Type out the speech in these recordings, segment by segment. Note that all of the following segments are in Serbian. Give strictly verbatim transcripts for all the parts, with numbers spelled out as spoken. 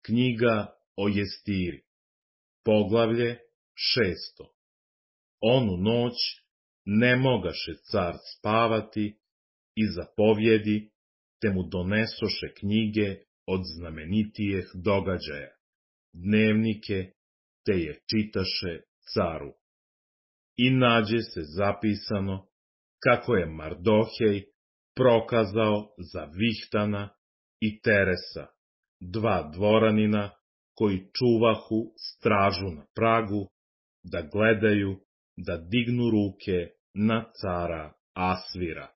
Knjiga o Jestiri, poglavlje šesto. Onu noć ne mogaše car spavati i zapovjedi, te mu donesoše knjige od znamenitijih događaja, dnevnike, te je čitaše caru. I nađe se zapisano kako je Mardohej prokazao za Vihtana i Teresa, dva dvoranina koji čuvahu stražu na pragu, da gledaju da dignu ruke na cara Asvira.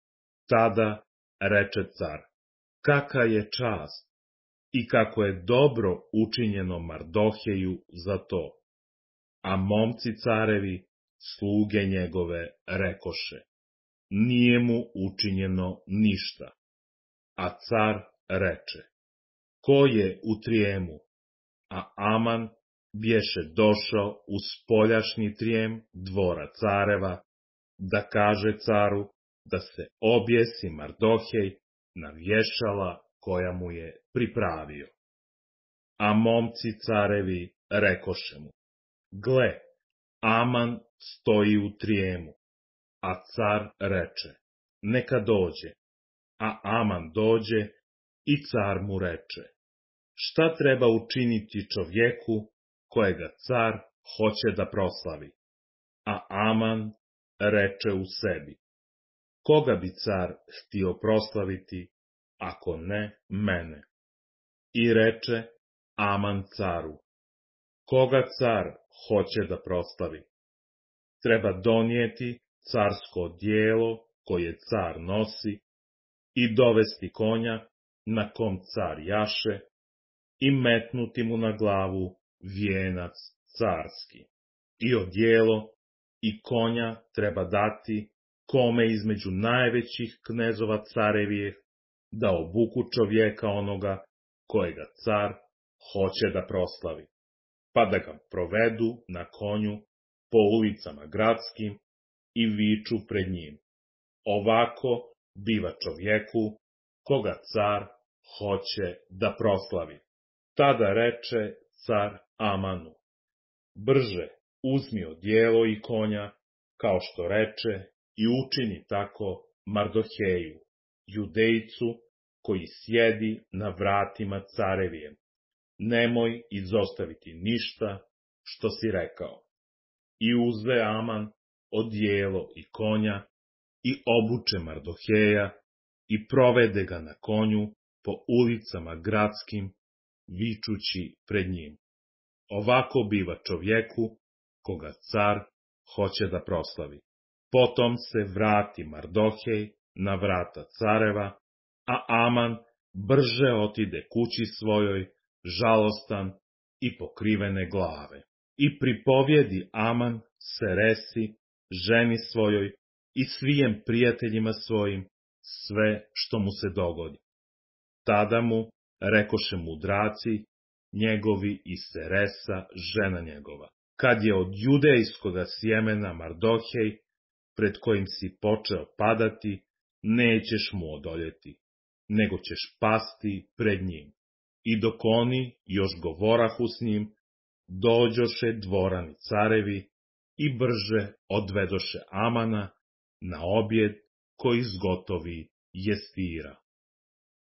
Tada reče car, kaka je čast i kako je dobro učinjeno Mardoheju za to. A momci carevi, sluge njegove, rekoše, nije mu učinjeno ništa. A car reče, ko je u trijemu? A Aman bješe došao u spoljašnji trijem dvora careva, da kaže caru da se objesi Mardohej na vješala koja mu je pripravio. A momci carevi rekoše mu, gle, Aman stoji u trijemu. A car reče, neka dođe. A Aman dođe i car mu reče, šta treba učiniti čovjeku kojega car hoće da proslavi? A Aman reče u sebi, koga bi car htio proslaviti, ako ne mene? I reče Aman caru, koga car hoće da proslavi? Treba donijeti carsko odijelo koje car nosi i dovesti konja na kom car jaše i metnuti mu na glavu vijenac carski. I odijelo i konja treba dati kome između najvećih knezova carevijeh, da obuku čovjeka onoga kojega car hoće da proslavi, pa da ga provedu na konju po ulicama gradskim i viču pred njim. Ovako biva čovjeku koga car hoće da proslavi. Tada reče car Amanu, brže uzmi odijelo i konja, kao što reče, i učini tako Mardoheju, Judejcu, koji sjedi na vratima carevijem. Nemoj izostaviti ništa što si rekao. I uzve Aman odijelo i konja i obuče Mardoheja i provede ga na konju po ulicama gradskim, vičući pred njim. Ovako biva čovjeku koga car hoće da proslavi. Potom se vrati Mardohej na vrata careva, a Aman brže otide kući svojoj, žalostan i pokrivene glave. I pripovjedi Aman Seresi, ženi svojoj i svijem prijateljima svojim sve što mu se dogodi. Tada mu rekoše mudraci njegovi i Seresa, žena njegova, kad je od judejskoga sjemena Mardohej, pred kojim si počeo padati, nećeš mu odoljeti, nego ćeš pasti pred njim. I dok oni još govorahu s njim, dođoše dvorani carevi i brže odvedoše Amana na objed koji zgotovi Jestira.